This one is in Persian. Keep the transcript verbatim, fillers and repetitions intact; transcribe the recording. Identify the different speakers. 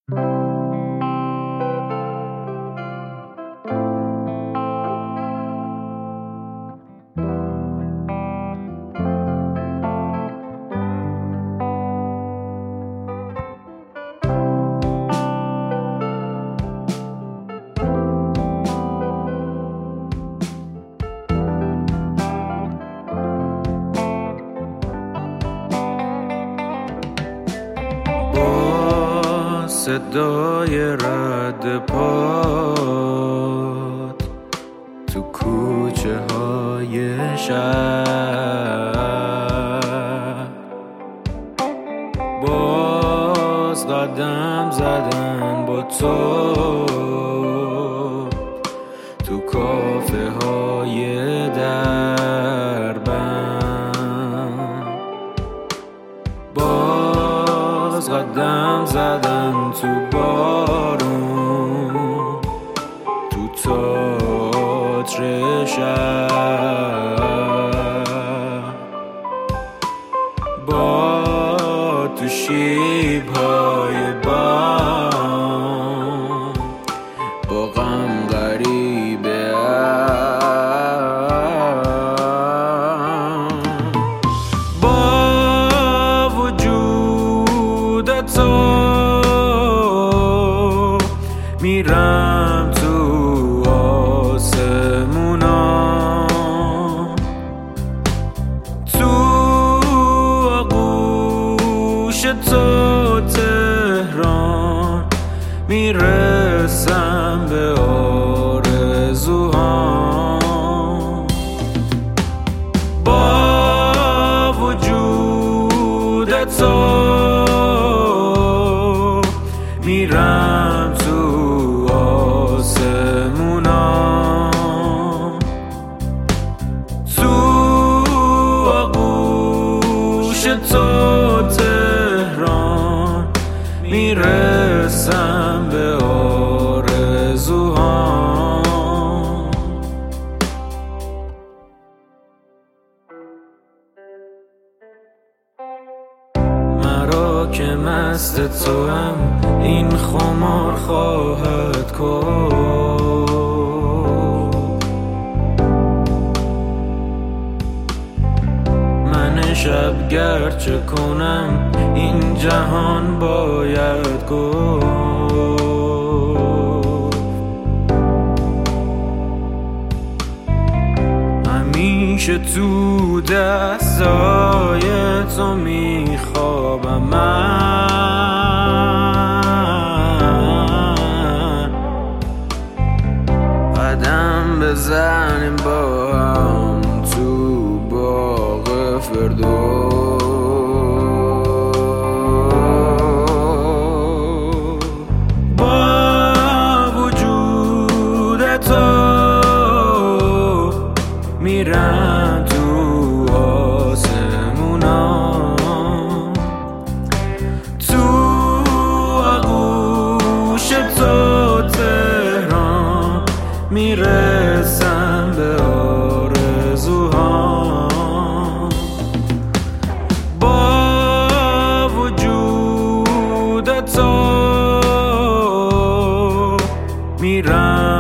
Speaker 1: صدای رد پات تو کوچه های شهر، باز قدم زدن با تو تو کافه های دربند، باز قدم زدن تو بارون تو تئاتر شهر، با تو شیب‌های بام با غم غریبه با وجود تو میرم تو آسمونا، تو آغوش تو تهران میرسم به آرزوهام، با وجود تو میرم تو آسمونا، تو آغوش تو تهران میرسم به آرزوهام. مرا که مست تو هم این خمار خواهد کرد، من شب گرچه کنم این جهان باید گفت، همیشه تو دستای تو میخوابم من، قدم بزنیم با هم تو باغ فردوس، با وجود تو میرم تو آسمونا، تو آغوش تو تهران میرسم به آرزوهام، با وجود تو میرم